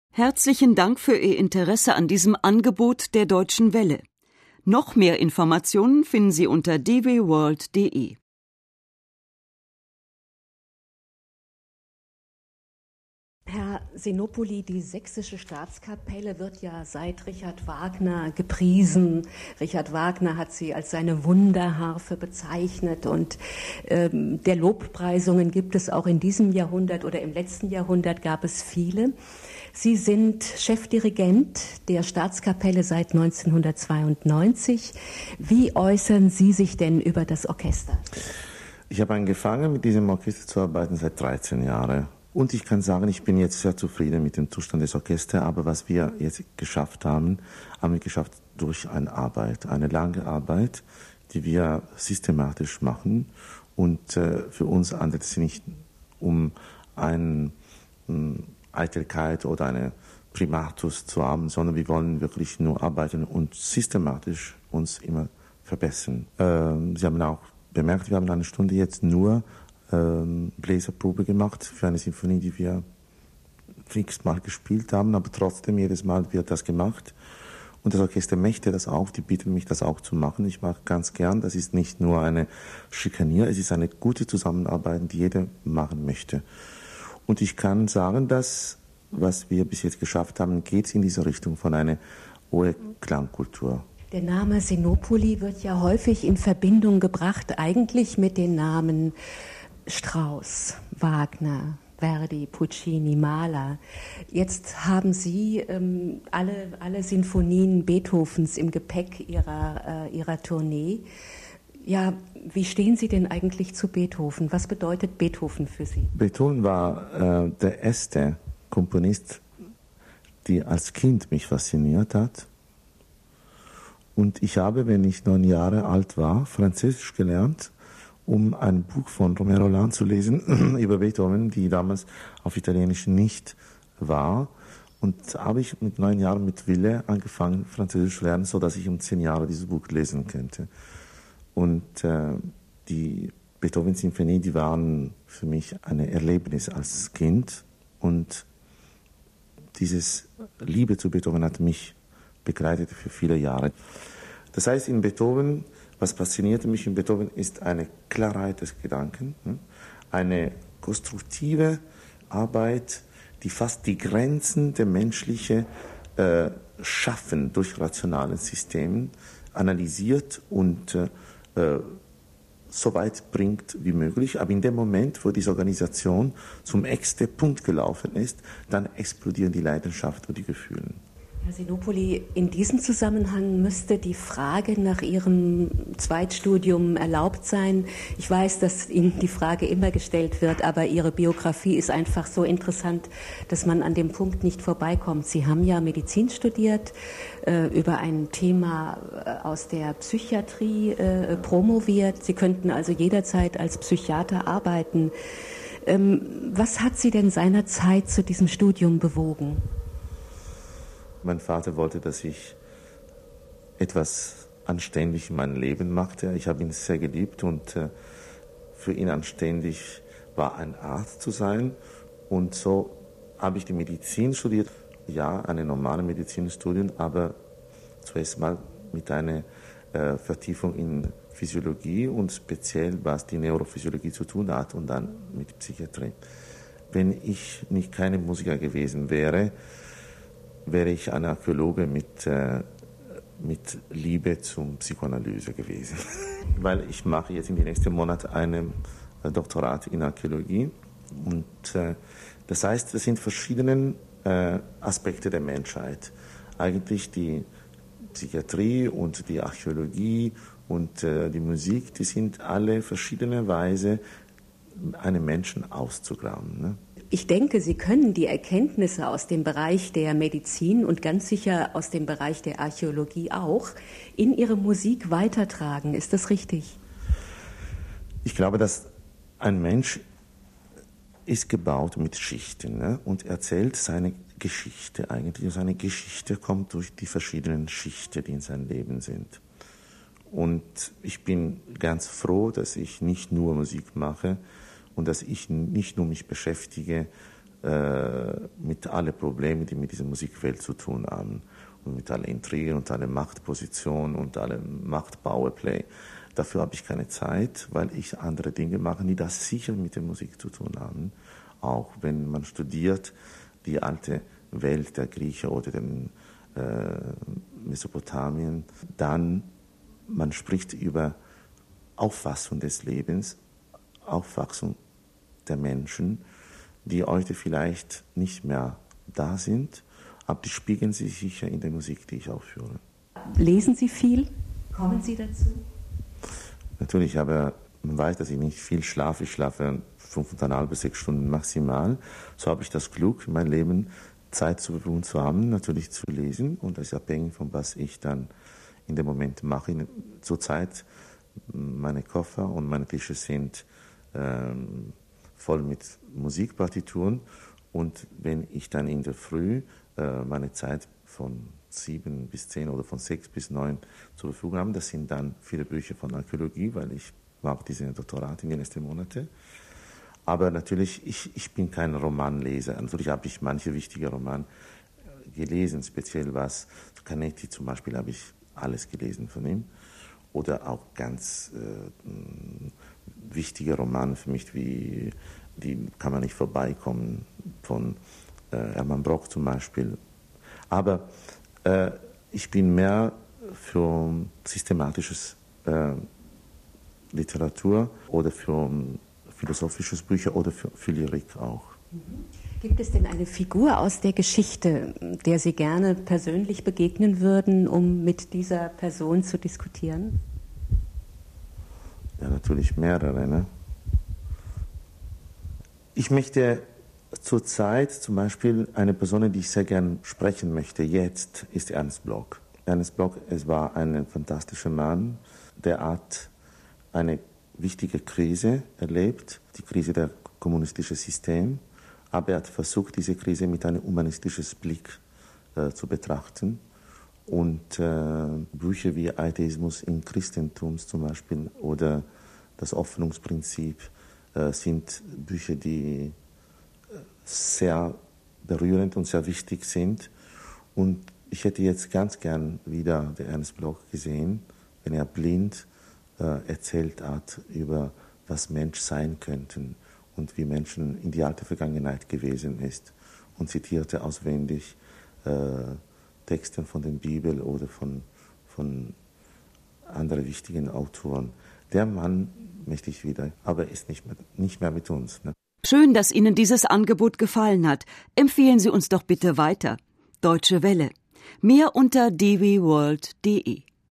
Herzlichen Dank für Ihr Interesse an diesem Angebot der Deutschen Welle. Noch mehr Informationen finden Sie unter dwworld.de. Herr Sinopoli, die Sächsische Staatskapelle wird ja seit Richard Wagner gepriesen. Richard Wagner hat sie als seine Wunderharfe bezeichnet und der Lobpreisungen gibt es auch in diesem Jahrhundert oder im letzten Jahrhundert gab es viele. Sie sind Chefdirigent der Staatskapelle seit 1992. Wie äußern Sie sich denn über das Orchester? Ich habe angefangen, mit diesem Orchester zu arbeiten seit 13 Jahren. Und ich kann sagen, ich bin jetzt sehr zufrieden mit dem Zustand des Orchesters, aber was wir jetzt geschafft haben wir geschafft durch eine Arbeit, eine lange Arbeit, die wir systematisch machen. Und für uns handelt es sich nicht um eine Eitelkeit oder eine Primatus zu haben, sondern wir wollen wirklich nur arbeiten und systematisch uns immer verbessern. Sie haben auch bemerkt, wir haben eine Stunde jetzt nur Bläserprobe gemacht für eine Sinfonie, die wir x-mal gespielt haben, aber trotzdem jedes Mal wird das gemacht. Und das Orchester möchte das auch, die bitten mich, das auch zu machen. Ich mache ganz gern, das ist nicht nur eine Schikanier, es ist eine gute Zusammenarbeit, die jeder machen möchte. Und ich kann sagen, dass, was wir bis jetzt geschafft haben, geht in diese Richtung von einer hohen Klangkultur. Der Name Sinopoli wird ja häufig in Verbindung gebracht, eigentlich mit den Namen Strauss, Wagner, Verdi, Puccini, Mahler. Jetzt haben Sie alle Sinfonien Beethovens im Gepäck Ihrer Tournee. Ja, wie stehen Sie denn eigentlich zu Beethoven? Was bedeutet Beethoven für Sie? Beethoven war der erste Komponist, der als Kind mich fasziniert hat. Und ich habe, wenn ich 9 Jahre alt war, Französisch gelernt, um ein Buch von Romero Land zu lesen über Beethoven, die damals auf Italienisch nicht war. Und habe ich mit 9 Jahren mit Wille angefangen, Französisch zu lernen, sodass ich um 10 Jahre dieses Buch lesen könnte. Und die Beethoven-Sinfonie, die waren für mich ein Erlebnis als Kind. Und dieses Liebe zu Beethoven hat mich begleitet für viele Jahre. Das heißt, in Beethoven, was faszinierte mich in Beethoven, ist eine Klarheit des Gedanken, eine konstruktive Arbeit, die fast die Grenzen der menschlichen Schaffen durch rationale Systeme analysiert und so weit bringt wie möglich. Aber in dem Moment, wo diese Organisation zum nächsten Punkt gelaufen ist, dann explodieren die Leidenschaft und die Gefühle. Herr Sinopoli, in diesem Zusammenhang müsste die Frage nach Ihrem Zweitstudium erlaubt sein. Ich weiß, dass Ihnen die Frage immer gestellt wird, aber Ihre Biografie ist einfach so interessant, dass man an dem Punkt nicht vorbeikommt. Sie haben ja Medizin studiert, über ein Thema aus der Psychiatrie promoviert. Sie könnten also jederzeit als Psychiater arbeiten. Was hat Sie denn seinerzeit zu diesem Studium bewogen? Mein Vater wollte, dass ich etwas anständig in meinem Leben machte. Ich habe ihn sehr geliebt und für ihn anständig war, ein Arzt zu sein. Und so habe ich die Medizin studiert. Ja, eine normale Medizinstudium, aber zuerst mal mit einer Vertiefung in Physiologie und speziell, was die Neurophysiologie zu tun hat und dann mit Psychiatrie. Wenn ich nicht keine Musiker gewesen wäre, wäre ich ein Archäologe mit Liebe zum Psychoanalyse gewesen. Weil ich mache jetzt in den nächsten Monaten ein Doktorat in Archäologie. Und das heißt, es sind verschiedene Aspekte der Menschheit. Eigentlich die Psychiatrie und die Archäologie und die Musik, die sind alle verschiedene Weise, einen Menschen auszugraben. Ne? Ich denke, Sie können die Erkenntnisse aus dem Bereich der Medizin und ganz sicher aus dem Bereich der Archäologie auch in Ihre Musik weitertragen. Ist das richtig? Ich glaube, dass ein Mensch ist gebaut mit Schichten, ne? Und erzählt seine Geschichte eigentlich. Und seine Geschichte kommt durch die verschiedenen Schichten, die in seinem Leben sind. Und ich bin ganz froh, dass ich nicht nur Musik mache, und dass ich nicht nur mich beschäftige mit allen Problemen, die mit dieser Musikwelt zu tun haben. Und mit allen Intrigen und allen Machtpositionen und allem Machtpowerplay. Dafür habe ich keine Zeit, weil ich andere Dinge mache, die das sicher mit der Musik zu tun haben. Auch wenn man studiert, die alte Welt der Griechen oder den Mesopotamien, dann man spricht über Auffassung des Lebens, Auffassung der Menschen, die heute vielleicht nicht mehr da sind, aber die spiegeln sich sicher in der Musik, die ich aufführe. Lesen Sie viel? Kommen Sie dazu? Natürlich, aber man weiß, dass ich nicht viel schlafe. Ich schlafe 5,5 bis 6 Stunden maximal. So habe ich das Glück, in meinem Leben Zeit zur Verfügung zu haben, natürlich zu lesen. Und das ist abhängig von was ich dann in dem Moment mache. Zurzeit meine Koffer und meine Tische sind voll mit Musikpartituren. Und wenn ich dann in der Früh meine Zeit von 7 bis 10 oder von 6 bis 9 zur Verfügung habe, das sind dann viele Bücher von Archäologie, weil ich mache diese Doktorat in den letzten Monaten. Aber natürlich, ich bin kein Romanleser. Natürlich habe ich manche wichtige Romane gelesen, speziell was Canetti zum Beispiel, habe ich alles gelesen von ihm. Oder auch ganz wichtige Romane für mich, wie die kann man nicht vorbeikommen, von Hermann Brock zum Beispiel. Aber ich bin mehr für systematisches Literatur oder für philosophisches Bücher oder für Lyrik auch. Gibt es denn eine Figur aus der Geschichte, der Sie gerne persönlich begegnen würden, um mit dieser Person zu diskutieren? Ja, natürlich mehrere. Ne? Ich möchte zurzeit zum Beispiel eine Person, die ich sehr gern sprechen möchte, jetzt, ist Ernst Bloch. Ernst Bloch, es war ein fantastischer Mann, der hat eine wichtige Krise erlebt, die Krise des kommunistischen Systems, aber er hat versucht, diese Krise mit einem humanistischen Blick zu betrachten. Und Bücher wie Atheismus im Christentum zum Beispiel oder das Hoffnungsprinzip sind Bücher, die sehr berührend und sehr wichtig sind. Und ich hätte jetzt ganz gern wieder den Ernst Bloch gesehen, wenn er blind erzählt hat über was Mensch sein könnten und wie Menschen in die alte Vergangenheit gewesen ist und zitierte auswendig Texte von der Bibel oder von anderen wichtigen Autoren. Der Mann möchte ich wieder, aber er ist nicht mehr mit uns. Ne? Schön, dass Ihnen dieses Angebot gefallen hat. Empfehlen Sie uns doch bitte weiter. Deutsche Welle. Mehr unter dwworld.de